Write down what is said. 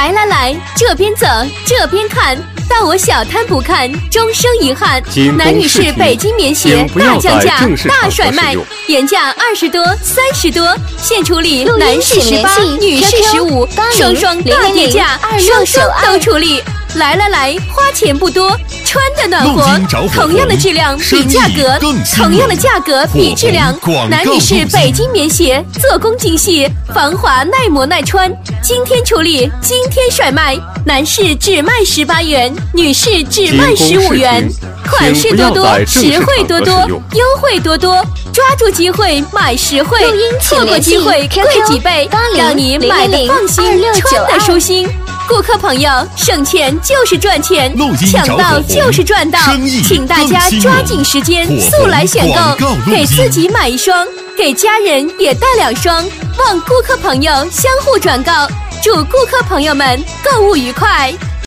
来来来，这边走，这边看，到我小摊不看，终生遗憾。男女士北京棉鞋大降价、大甩卖，原价20多、30多，现处理男士18，女士15，双双大跌价，双双都处理。来来来，花钱不多，穿的暖和，同样的质量比价格，同样的价格比质量。男女士北京棉鞋，做工精细，防滑耐磨耐穿。今天处理，今天甩卖，男士只卖18元，女士只卖15元。款式多多，实惠多多，优惠多多，抓住机会买实惠，错过机会贵几倍，让你买的放心，穿的舒心。顾客朋友，省钱就是赚钱，抢到就是赚到，请大家抓紧时间，速来选购，给自己买1双，给家人也带2双，望顾客朋友相互转告，祝顾客朋友们购物愉快。